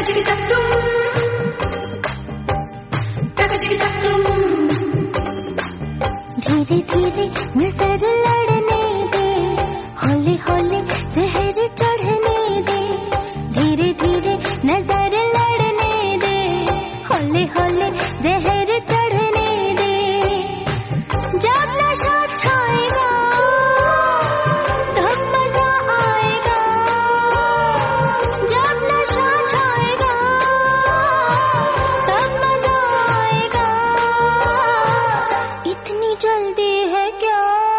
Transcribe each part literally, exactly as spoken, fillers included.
धीरे धीरे नजर लड़ने दे, हौले हौले जहर चढ़ने दे। धीरे धीरे नजर लड़ने दे, हौले हौले जहर चढ़ने दे। जब नशा छाएगा तब मजा आएगा, जब नशा छाएगा तब मजा आएगा। इतनी जल्दी है क्या?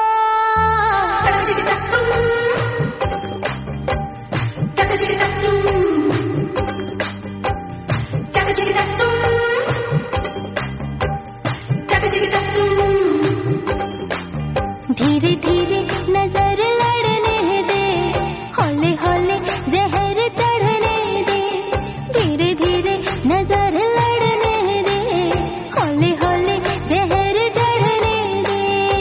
धीरे धीरे नजर लड़ने दे, हौले हौले जहर चढ़ने दे। धीरे धीरे नजर लड़ने दे, हौले हौले जहर चढ़ने दे।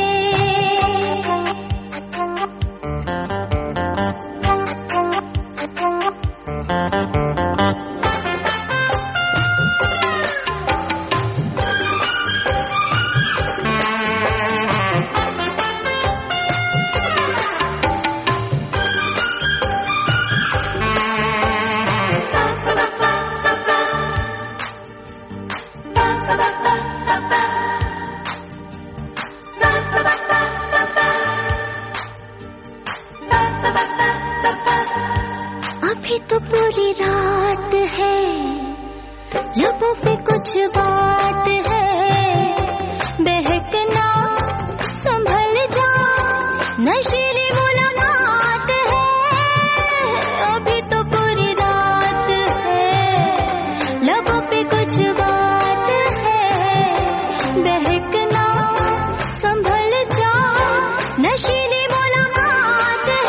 अभी तो पूरी रात है, लबों पे कुछ बात है। बहकना संभल जा, नशीली मुलाकात है। अभी तो पूरी रात है, लबों पे कुछ बात है। बहकना संभल जा, नशीली मुलाकात है।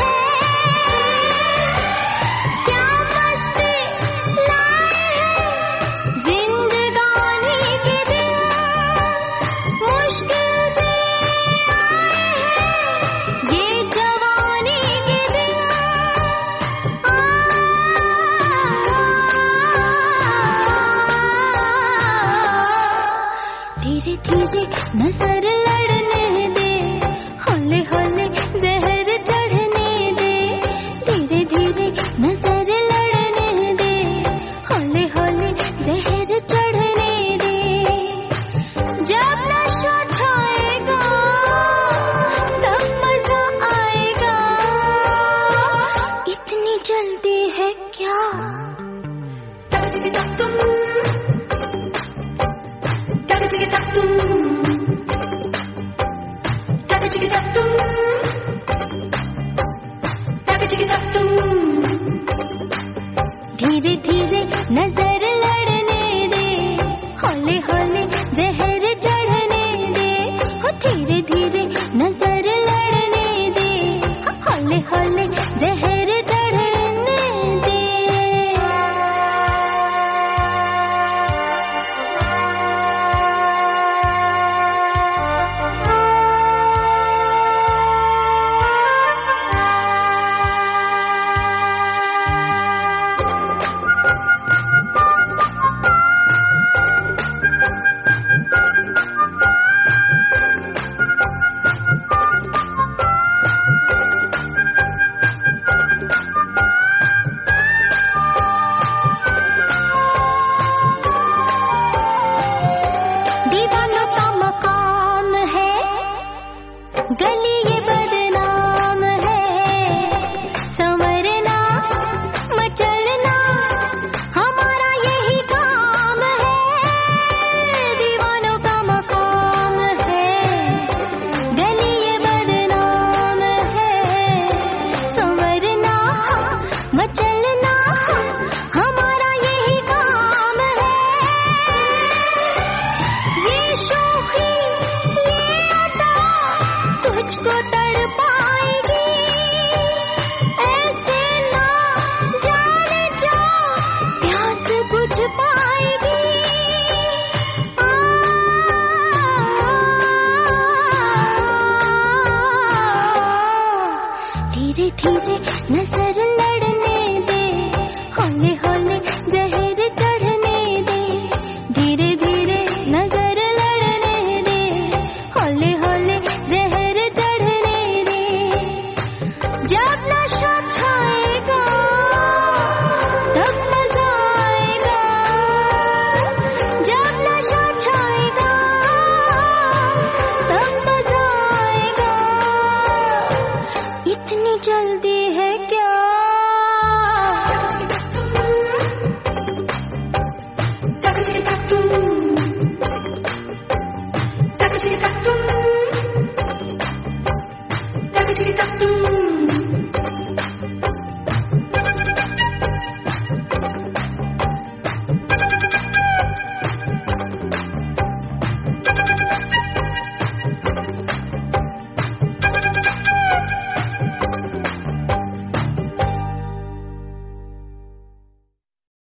क्या मस्ती लाए हैं जिंदगानी के दिन, मुश्किल से आए हैं ये जवानी के दिन। धीरे धीरे नजर लड़ने दे, हौले हौले जहर चढ़ने दे। धीरे धीरे नजर लड़ने दे, हौले हौले जहर चढ़ने दे। जब नशा छाएगा तब मजा आएगा। इतनी जल्दी है क्या? धीरे धीरे नजर लड़ने दे, हौले हौले जहर चढ़ने दे। हो धीरे धीरे नजर लड़ने दे, हौले हौले जहर चढ़ने दे। दीवानों का मकाम है, गली ये बदनाम है। संवरना मचलना हमारा यही काम है। दीवानों का मकाम है, गली ये बदनाम है। संवरना मचलना हमारा यही काम है। ये शोखी ये अदा तुझको तड़पाएगी, ऐसे ना जाने जा प्यास बुझ पाएगी। धीरे धीरे नजर लड़ने दे, हौले हौले